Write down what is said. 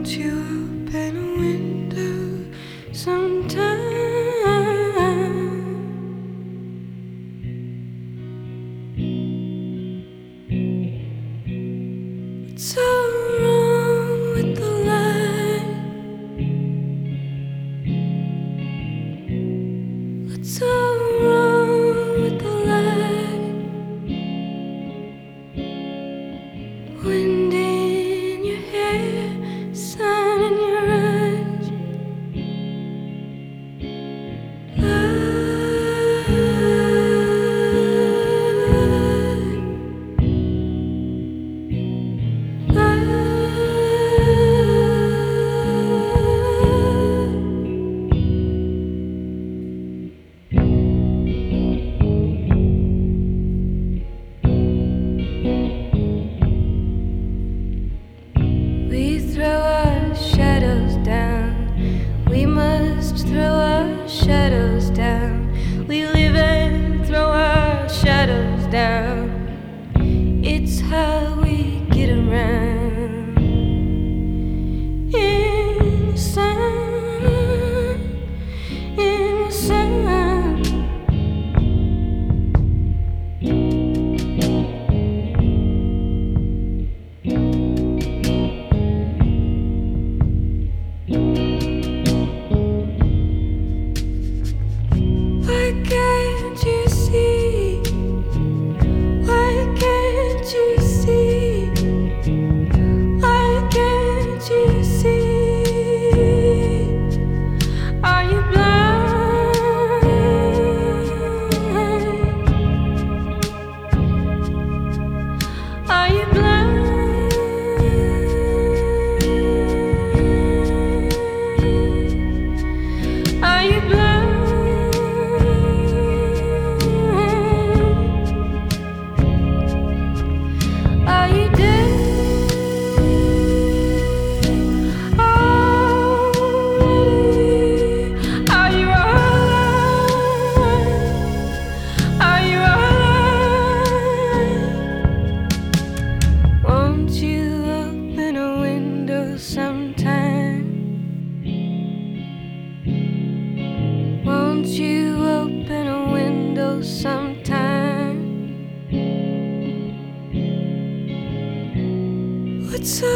Won't you open a window sometime? What's so wrong with the light? What's so wrong with the light? Wind in your hair, sun in your eyes. We throw our shadows down. We must throw our shadows down. We live and throw our shadows down. It's how we get around. In the sun, in the sun. Why can't you see? Why can't you see? Why can't you see? Are you blind? Are you blind? Are you blind? Are you dead already? Are you alive? Are you alive? Won't you open a window sometime? Won't you open a window sometime? What's up?